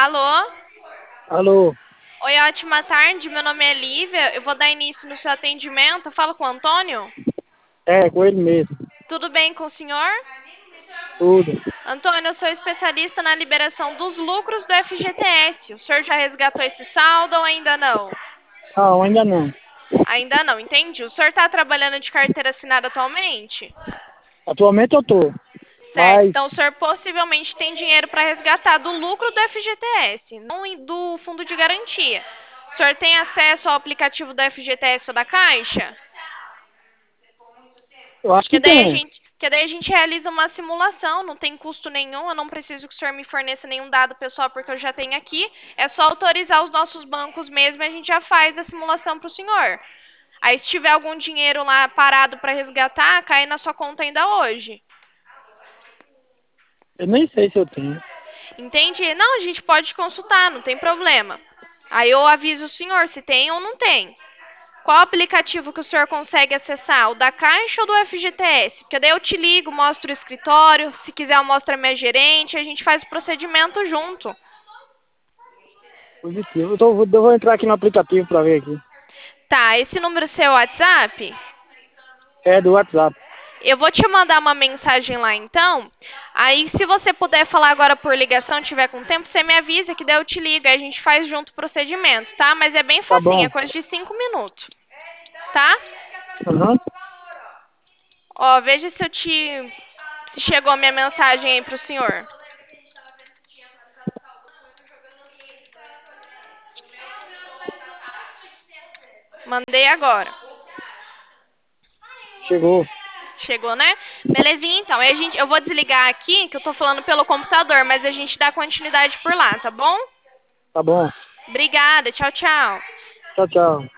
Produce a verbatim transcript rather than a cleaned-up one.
Alô? Alô, Oi, ótima tarde. Meu nome é Lívia. Eu vou dar início no seu atendimento. Falo com o Antônio? é, com ele mesmo, Tudo bem com o senhor? tudo. Antônio, eu sou especialista na liberação dos lucros do F G T S. O senhor já resgatou esse saldo ou ainda não? Não, ainda não. Ainda não, entendi. O senhor está trabalhando de carteira assinada atualmente? Atualmente eu tô, Certo. mas Então, o senhor possivelmente tem dinheiro para resgatar do lucro do F G T S, não em- do fundo de garantia. O senhor tem acesso ao aplicativo do F G T S ou da Caixa? eu acho Que que daí a tem. gente, que daí a gente realiza uma simulação, não tem custo nenhum, eu não preciso que o senhor me forneça nenhum dado pessoal porque eu já tenho aqui. É só autorizar os nossos bancos mesmo e a gente já faz a simulação para o senhor. Aí se tiver algum dinheiro lá parado para resgatar, cai na sua conta ainda hoje. Eu nem sei se eu tenho. Entende? Não, a gente pode consultar, não tem problema. Aí eu aviso o senhor se tem ou não tem. Qual aplicativo que o senhor consegue acessar? O da Caixa ou do F G T S? Porque daí eu te ligo, mostro o escritório, se quiser eu mostro a minha gerente, a gente faz o procedimento junto. Positivo. Eu, tô, vou- eu vou entrar aqui no aplicativo pra ver aqui. Tá, esse número é seu WhatsApp? É do WhatsApp. Eu vou te mandar uma mensagem lá então. Aí se você puder falar agora por ligação, tiver com tempo, você me avisa que daí eu te ligo, aí a gente faz junto o procedimento, tá? Mas é bem Tá facinho, bom. é coisa de cinco minutos, tá? Aham. Ó, veja se eu te se chegou a minha mensagem aí pro senhor. Mandei agora. Chegou. Chegou, né? Belezinha, então. Aí a gente, eu vou desligar aqui, que eu tô falando pelo computador, mas a gente dá continuidade por lá, tá bom? Tá bom. Obrigada, tchau, tchau. Tchau, tchau.